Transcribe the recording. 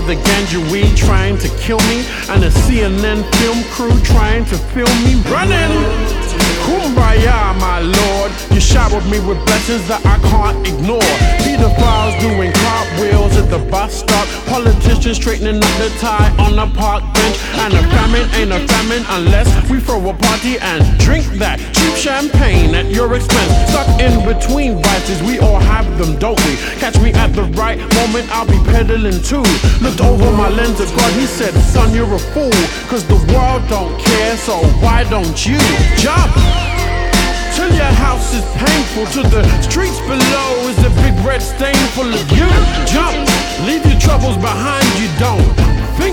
the ganja weed trying to kill me, and a CNN film crew trying to film me running. Kumbaya, my lord, you showered me with blessings that I can't ignore. Pedophiles doing cartwheels at the bus stop, politicians straightening up the tie on a park bench, and a famine ain't a famine unless we throw a party and drink that cheap champagne at your expense. Stuck in between vices, we all have them, don't we? Catch me at the right moment, I'll be peddling too. Looked over my lens at God, he said, son, you're a fool, cause the world don't care, so why don't you jump? Till your house is painful, to the streets below is a big red stain full of you. Jump, leave your troubles behind you, don't